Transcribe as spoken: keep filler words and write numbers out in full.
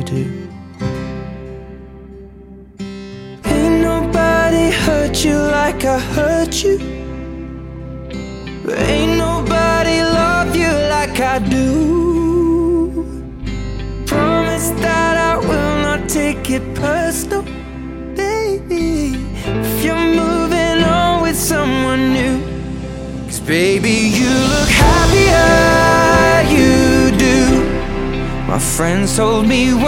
do. Ain't nobody hurt you like I hurt you. Ain't nobody love you like I do. Promise that I will not take it personal, baby, if you're moving on with someone new. 'Cause baby, you look happier, you do. My friends told me